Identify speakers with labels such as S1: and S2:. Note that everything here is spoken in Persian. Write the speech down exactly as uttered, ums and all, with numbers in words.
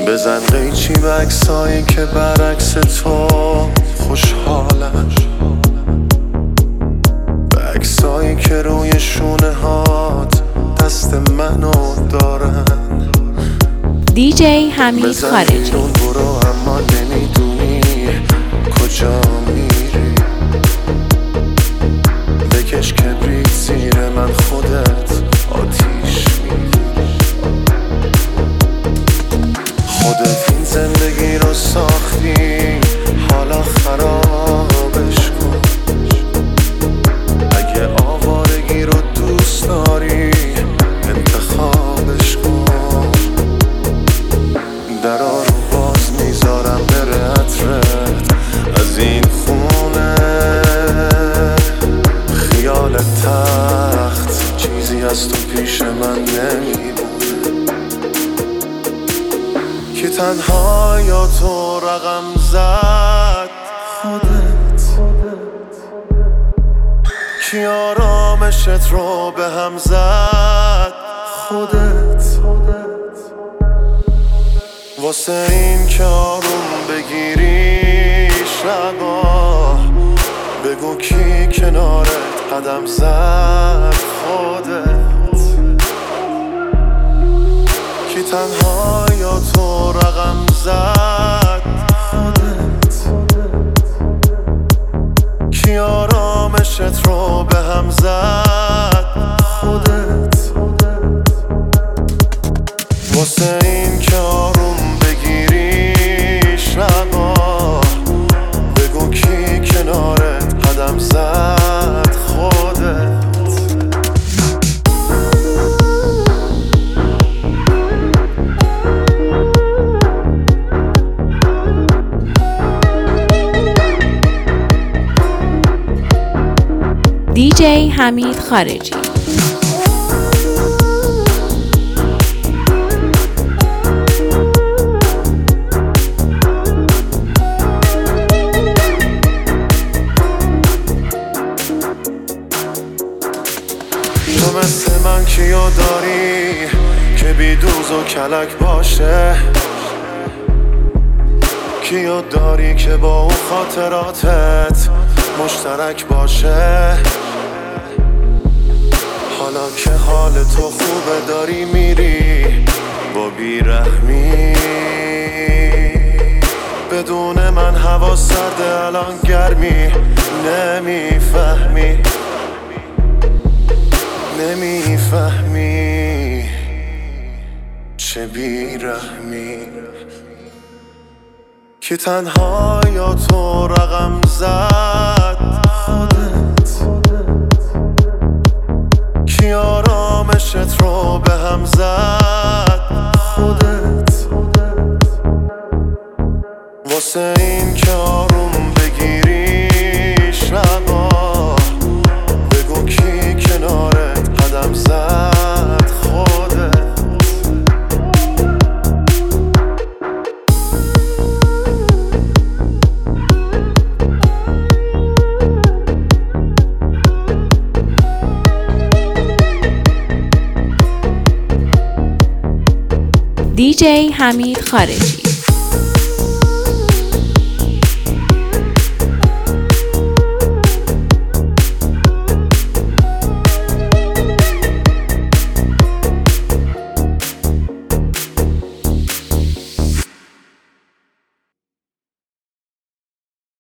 S1: بزن قیچی به عکسایی که برعکس تو خوشحالن، به عکسایی که روی شونه هات دست منو دارن.
S2: دی جی حمید خارجی.
S1: بزن برو اما نمیدونی کجا میری، بکش کبریت زیر من خودت آتیش میگیری. خودت این زندگی رو ساختی، حالا خرابش کن. اگه آوارگی رو دوست داری انتخابش کن. درا رو باز میذارم بره عطرت از این خونه. خیال تخت چیزی از تو پیش من نمیمونه. که تنها یا تو رقم زد خودت، کی آرامشت رو به هم زد خودت. واسه این که آروم بگیری شبا، بگو کی کنارت قدم زد خودت. کی تنها یا تو رقم زد خودت، کی آرامشت رو به هم زد خودت. واسه این که آروم بگیری شبا، بگو کی کنارت قدم زد خودت.
S2: دی جی حمید خارجی.
S1: تو مثل من کیو داری که بی دوز و کلک باشه؟ کیو داری که با اون خاطراتت مشترک باشه؟ حالا که حال تو خوبه داری میری با بیرحمی، بدون من هوا سرده الان گرمی. نمیفهمی نمیفهمی چه بیرحمی. که تنها یا تو رقم زد خودت، کی آرامشت رو به هم زد خودت. واسه این که آروم بگیری شبا، بگو کی کنارت قدم زد خودت.
S2: دی جی حمید خارجی.